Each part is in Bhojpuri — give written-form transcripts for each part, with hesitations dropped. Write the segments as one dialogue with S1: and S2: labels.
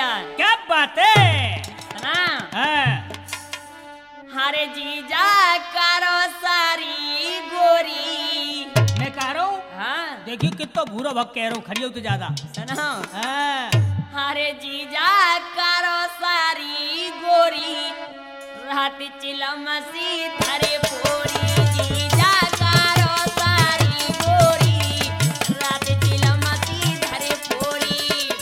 S1: भैया
S2: क्या बात है।
S1: सुना।
S2: हाँ।
S1: हरे जीजा करो सारी गोरी।
S2: मैं कह रहा हूँ
S1: हाँ
S2: देखिए कितना भूरा भग कह रहा हूँ खड़ी हो तो ज्यादा।
S1: सुनो।
S2: हाँ।
S1: हरे जीजा करो सारी गोरी रात चिलम सी धरे पोरी। जीजा करो सारी गोरी रात चिलम सी धरे पोरी।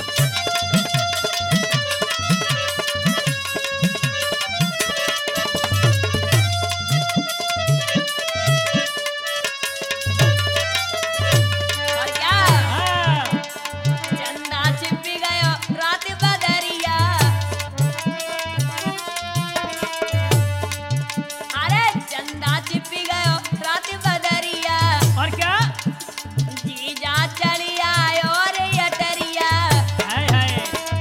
S1: और क्या
S2: हाँ।
S1: चंदा छिप गयो रात बदरिया। अरे चंदा छिप गयो रात बदरिया।
S2: और क्या।
S1: जीजा चली आयो रे अटरिया।
S2: हाय हाय।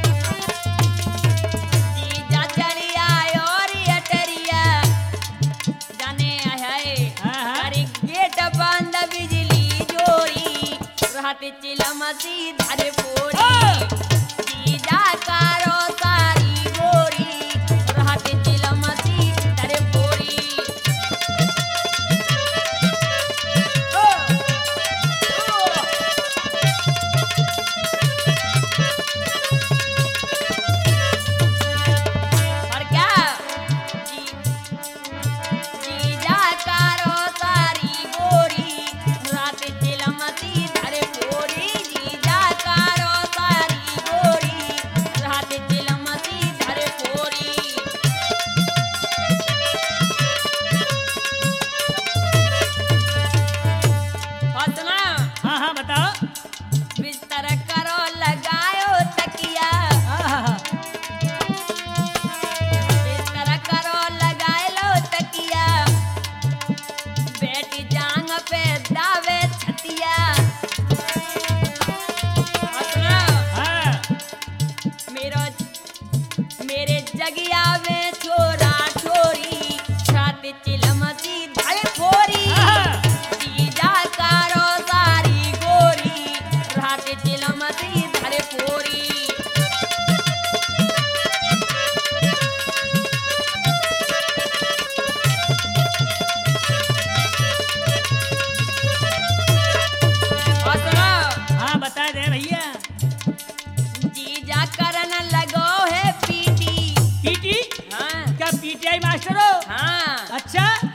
S1: जीजा चली आयो रे अटरिया। जाने आए
S2: हाँ, हाँ।
S1: अरे गेट बंद बिजली जोरी रात चिलम सी धरे पोरी। जीजा करो सारी गोरी रात चिलम सी धरे पोरी। और क्या जीजा करो सारी गोरी रात चिलम सी धरे पोरी। जीजा करो सारी गोरी रात चिलम सी धरे पोरी। और सुना।
S2: हाँ हाँ बताओ।
S1: बिस्तर करो लगायो तकिया।
S2: हाँ।
S1: बिस्तर करो लगाए लो तकिया। बेटी जांग पे दावे छतिया। और सुनो।
S2: हाँ।
S1: मेरे जगिया में छोरा छोरी छात चिलम सी धरे फोरी।
S2: हाँ।
S1: जीजा करो सारी गोरी रात चिलम सी धरे फोरी। और सुनो।
S2: हाँ बता दे भैया।
S1: जीजा करन लगो है पीटी।
S2: पीटी।
S1: हाँ
S2: क्या पीटीआई मास्टर हो।
S1: हाँ
S2: अच्छा।